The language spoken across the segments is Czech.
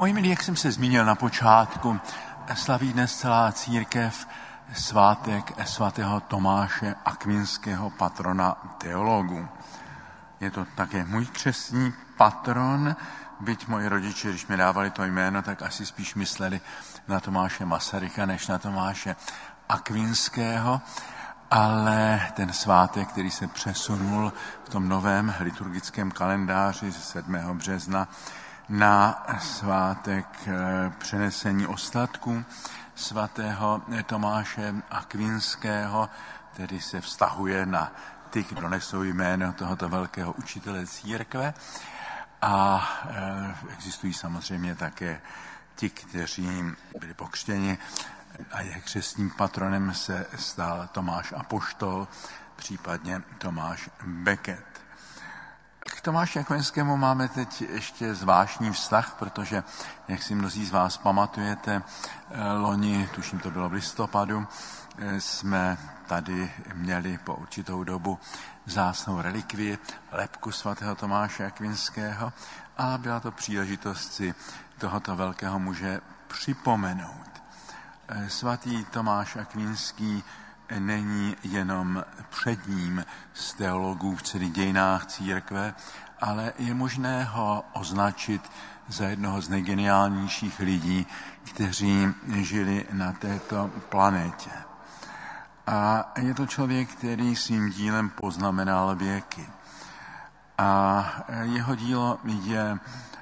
Moji milí, jak jsem se zmínil na počátku, slaví dnes celá církev svátek svatého Tomáše Akvinského, patrona teologů. Je to také můj křestní patron, byť moji rodiče, když mi dávali to jméno, tak asi spíš mysleli na Tomáše Masaryka, než na Tomáše Akvinského, ale ten svátek, který se přesunul v tom novém liturgickém kalendáři 7. března na svátek přenesení ostatků svatého Tomáše Akvinského, který se vztahuje na ty, kdo nesou jméno tohoto velkého učitele církve. A existují samozřejmě také ti, kteří byli pokřtěni a jejich křestním patronem se stal Tomáš Apoštol, případně Tomáš Becket. K Tomáši Akvinskému máme teď ještě zvláštní vztah, protože, jak si mnozí z vás pamatujete, loni, tuším to bylo v listopadu, jsme tady měli po určitou dobu vzácnou relikvii, lebku svatého Tomáše Akvinského, a byla to příležitost si tohoto velkého muže připomenout. Svatý Tomáš Akvinský není jenom předním z teologů v celých dějinách církve, ale je možné ho označit za jednoho z nejgeniálnějších lidí, kteří žili na této planetě. A je to člověk, který svým dílem poznamenal věky. A jeho dílo je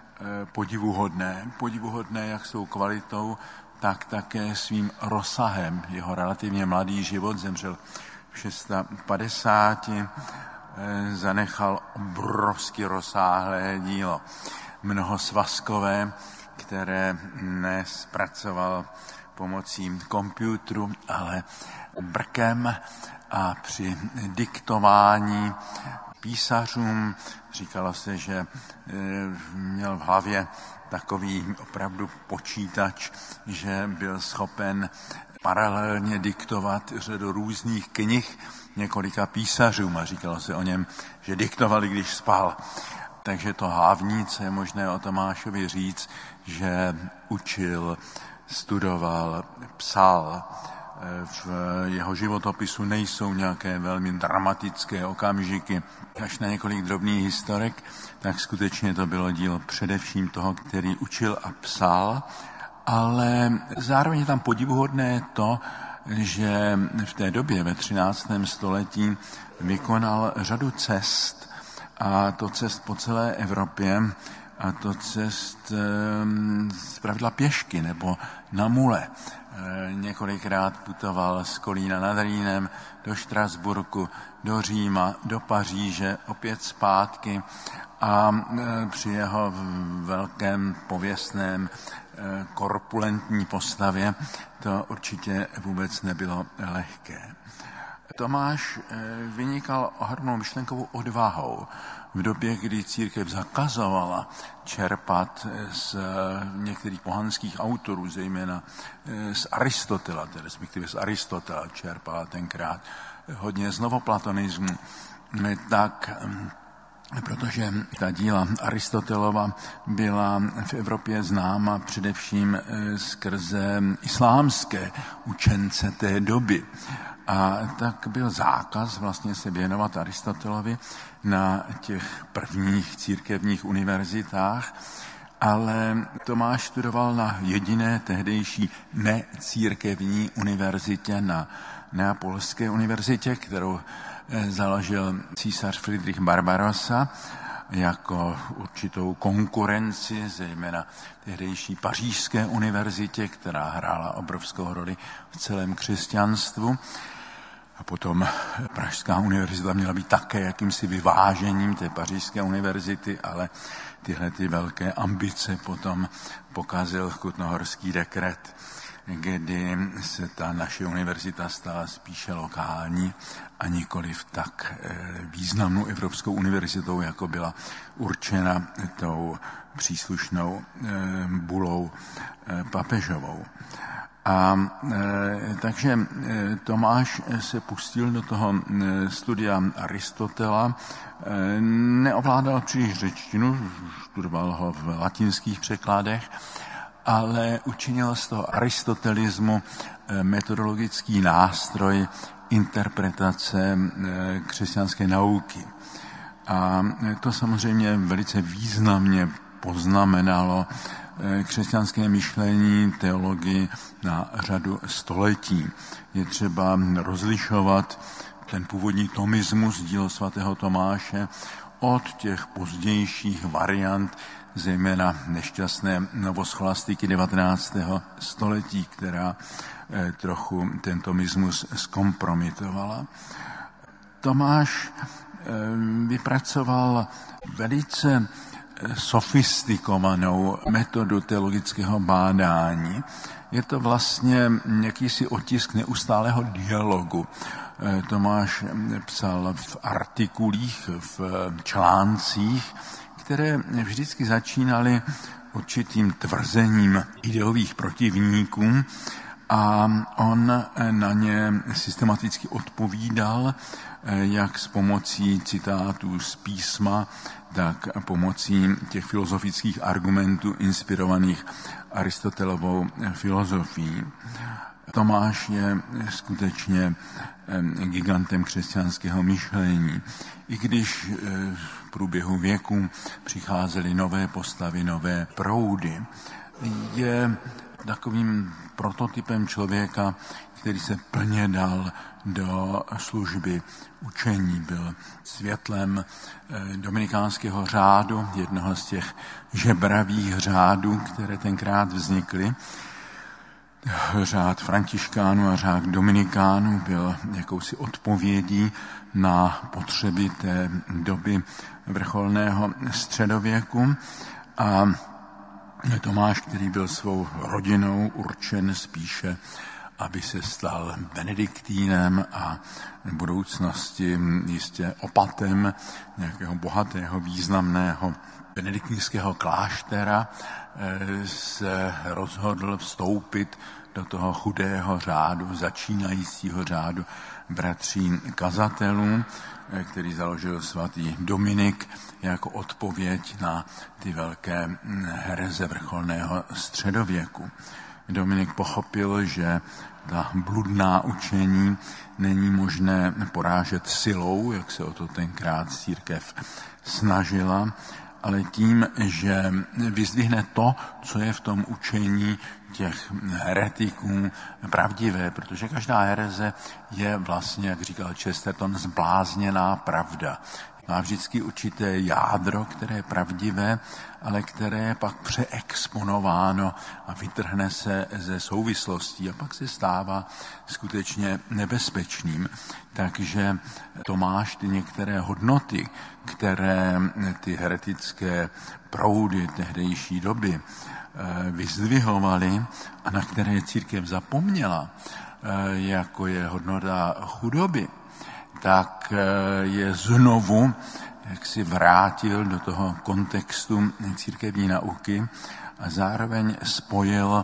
podivuhodné jak svou kvalitou, tak také svým rozsahem. Jeho relativně mladý život, zemřel v 650, zanechal obrovsky rozsáhlé dílo. Mnohosvazkové, které nespracoval pomocí počítačů, ale brkem, a při diktování písařům říkalo se, že měl v hlavě takový opravdu počítač, že byl schopen paralelně diktovat řadu různých knih několika písařům, a říkalo se o něm, že diktovali, když spal. Takže to hlavní, co je možné o Tomášovi říct, že učil, studoval, psal. V jeho životopisu nejsou nějaké velmi dramatické okamžiky, až na několik drobných historek, tak skutečně to bylo dílo především toho, který učil a psal, ale zároveň je tam podivuhodné to, že v té době ve 13. století vykonal řadu cest, a to cest po celé Evropě, a to cest zpravidla pěšky nebo na mule. Několikrát putoval z Kolína nad Rýnem do Štrasburku, do Říma, do Paříže, opět zpátky, a při jeho velkém pověstném korpulentní postavě to určitě vůbec nebylo lehké. Tomáš vynikal ohromnou myšlenkovou odvahou. V době, kdy církev zakazovala čerpat z některých pohanských autorů, zejména z Aristotela, respektive z Aristotela čerpala tenkrát hodně z novoplatonismu, tak protože ta díla Aristotelova byla v Evropě známa především skrze islámské učence té doby. A tak byl zákaz vlastně se věnovat Aristotelovi na těch prvních církevních univerzitách, ale Tomáš studoval na jediné tehdejší necírkevní univerzitě, na Neapolské univerzitě, kterou založil císař Friedrich Barbarossa jako určitou konkurenci, zejména tehdejší Pařížské univerzitě, která hrála obrovskou roli v celém křesťanstvu. A potom Pražská univerzita měla být také jakýmsi vyvážením té Pařížské univerzity, ale tyhle ty velké ambice potom pokazil Kutnohorský dekret, kdy se ta naše univerzita stala spíše lokální a nikoliv tak významnou Evropskou univerzitou, jako byla určena tou příslušnou bulou papežovou. A takže Tomáš se pustil do toho studia Aristotela, neovládal příliš řečtinu, studoval ho v latinských překladech, ale učinil z toho aristotelismu metodologický nástroj interpretace křesťanské nauky. A to samozřejmě velice významně poznamenalo křesťanské myšlení, teologii na řadu století. Je třeba rozlišovat ten původní tomismus dílo svatého Tomáše od těch pozdějších variant, zejména nešťastné novoscholastiky 19. století, která trochu ten tomismus zkompromitovala. Tomáš vypracoval velice sofistikovanou metodu teologického bádání. Je to vlastně jakýsi otisk neustálého dialogu. Tomáš psal v artikulích, v článcích, které vždycky začínaly určitým tvrzením ideových protivníků a on na ně systematicky odpovídal, jak s pomocí citátů z písma, tak pomocí těch filozofických argumentů inspirovaných Aristotelovou filozofií. Tomáš je skutečně gigantem křesťanského myšlení. I když v průběhu věku přicházely nové postavy, nové proudy, je takovým prototypem člověka, který se plně dal do služby učení. Byl světlem dominikánského řádu, jednoho z těch žebravých řádů, které tenkrát vznikly. Řád františkánů a řád dominikánů byl jakousi odpovědí na potřeby té doby vrcholného středověku a Tomáš, který byl svou rodinou určen spíše, aby se stal benediktínem a v budoucnosti jistě opatem nějakého bohatého, významného benediktínského kláštera, se rozhodl vstoupit do toho chudého řádu, začínajícího řádu bratří kazatelů, který založil svatý Dominik jako odpověď na ty velké hereze vrcholného středověku. Dominik pochopil, že ta bludná učení není možné porážet silou, jak se o to tenkrát církev snažila, ale tím, že vyzdvihne to, co je v tom učení těch heretiků pravdivé, protože každá hereze je vlastně, jak říkal Chesterton, zblázněná pravda. Má vždycky určité jádro, které je pravdivé, ale které je pak přeexponováno a vytrhne se ze souvislostí a pak se stává skutečně nebezpečným. Takže Tomáš ty některé hodnoty, které ty heretické proudy tehdejší doby vyzdvihovaly a na které církev zapomněla, jako je hodnota chudoby, tak je znovu jak si vrátil do toho kontextu církevní nauky a zároveň spojil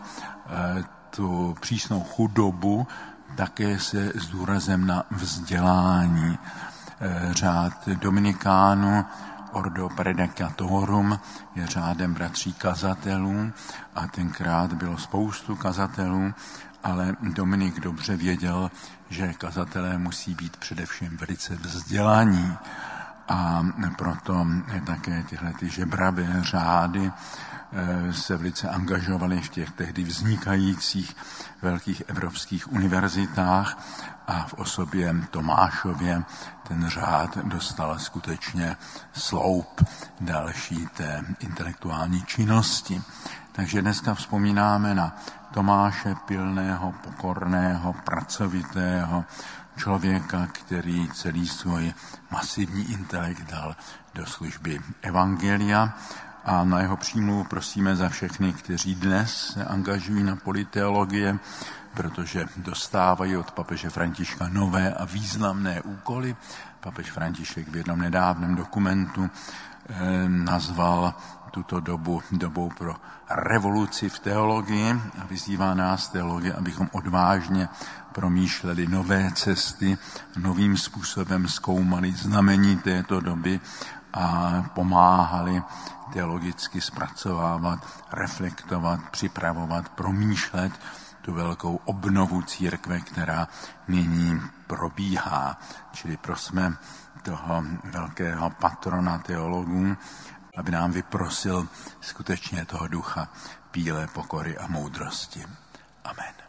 tu přísnou chudobu také se s důrazem na vzdělání. Řád Dominikánu Ordo Predicatorum je řádem bratří kazatelů a tenkrát bylo spoustu kazatelů, ale Dominik dobře věděl, že kazatelé musí být především velice vzdělaní a proto také tyhle žebravé řády se velice angažovaly v těch tehdy vznikajících velkých evropských univerzitách a v osobě Tomášově ten řád dostal skutečně sloup další té intelektuální činnosti. Takže dneska vzpomínáme na Tomáše pilného, pokorného, pracovitého člověka, který celý svůj masivní intelekt dal do služby evangelia a na jeho přímluvu prosíme za všechny, kteří dnes se angažují na poli teologie, protože dostávají od papeže Františka nové a významné úkoly. Papež František v jednom nedávném dokumentu nazval tuto dobu dobou pro revoluci v teologii a vyzývá nás teologie, abychom odvážně promýšleli nové cesty, novým způsobem zkoumali znamení této doby a pomáhali teologicky zpracovávat, reflektovat, připravovat, promýšlet tu velkou obnovu církve, která nyní probíhá. Čili prosme toho velkého patrona teologů, aby nám vyprosil skutečně toho ducha píle, pokory a moudrosti. Amen.